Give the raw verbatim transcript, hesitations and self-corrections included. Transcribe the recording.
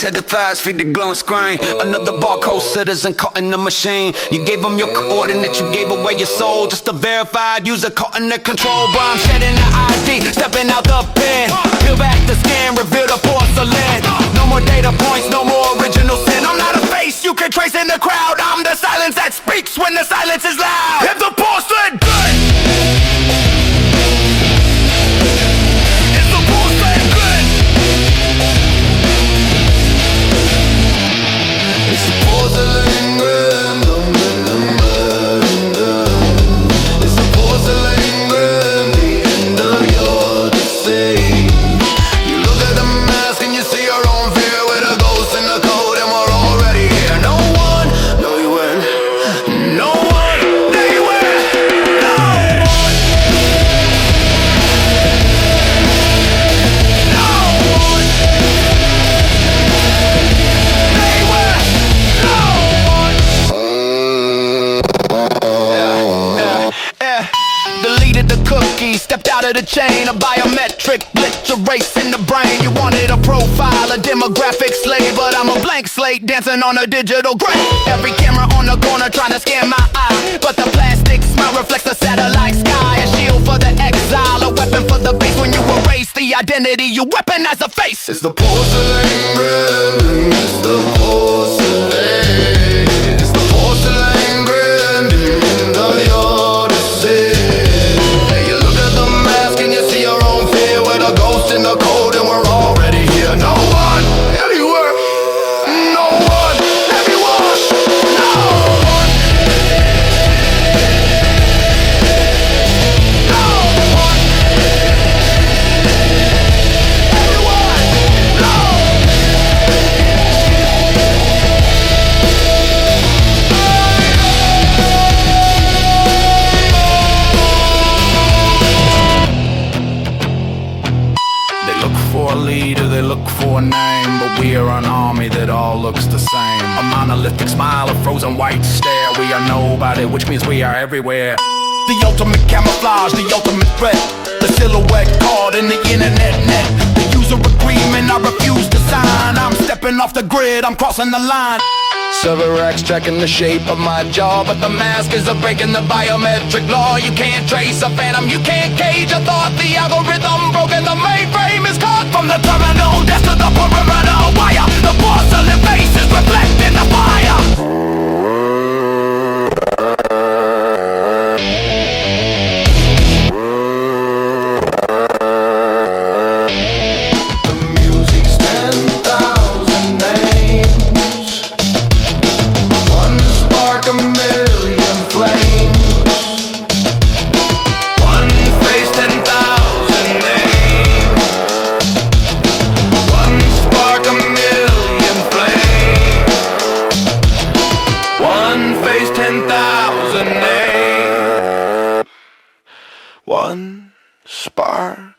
head to thighs, feed the glowing screen. Another barcode citizen caught in the machine. You gave them your coordinates, you gave away your soul. Just a verified user caught in the control. But I'm shedding the I D, stepping out the pen. Peel back the skin, reveal the porcelain. No more data points, no more original sin. I'm not a face you can trace in the crowd. I'm the silence that speaks when the silence is loud. If the porcelain good, is the porcelain good? It's the porcelain good. It's the porcelain good. The end of your deceit. You look at the mask and you see your own fear with a ghost in the code, and we're already here. No one know you when. No one know you when. No one. No one. They were. No one. Yeah, yeah, yeah. Deleted the cookie, stepped out of the chain. A biometric glitch, a race in the brain. You wanted a profile, a demographic slave, but I'm a blank slate dancing on a digital grave. Every camera on the corner trying to scan my eye, but the plastic smile reflects the satellite sky. A shield for the exile, a weapon for the base. When you erase the identity, you weaponize the face. It's the porcelain grin, it's the porcelain. It's the porcelain grin, the end of your deceit. You look at the mask and you see your own fear with a ghost in the code, and we're already here. No one everywhere. No one everywhere. No one. No one everywhere. No. They look for a leader, they look for a name, but we are an army that all looks the same. A monolithic smile, a frozen white stare. We are nobody, which means we are everywhere. The ultimate camouflage, the ultimate threat. The silhouette caught in the internet net. The user agreement I refuse to sign. I'm stepping off the grid, I'm crossing the line. Server X checking the shape of my jaw, but the mask is a break in the biometric law. You can't trace a phantom, you can't cage a thought. The algorithm broken, the mainframe is caught. From the terminal desk to the perimeter wire, the porcelain face is reflecting the fire. The music's ten thousand names. One spark, a million flames. One face, ten thousand names. One spark, a million flames. One face, ten thousand names. One spark.